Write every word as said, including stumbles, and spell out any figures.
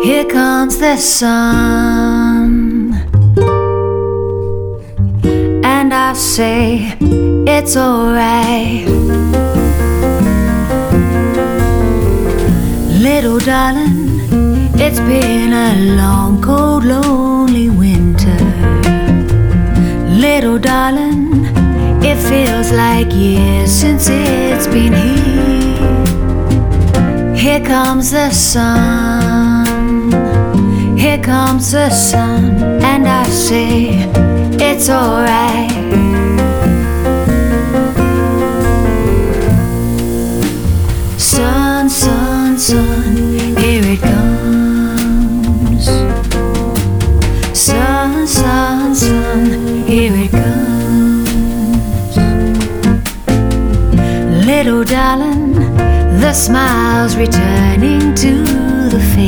Here comes the sun, and I say it's alright. Little darling, it's been a long, cold, lonely winter. Little darling, it feels like years since it's been here. Here comes the sun, here comes the sun, and I say it's alright. Sun, sun, sun, here it comes. Sun, sun, sun, here it comes. Little darling, the smiles return.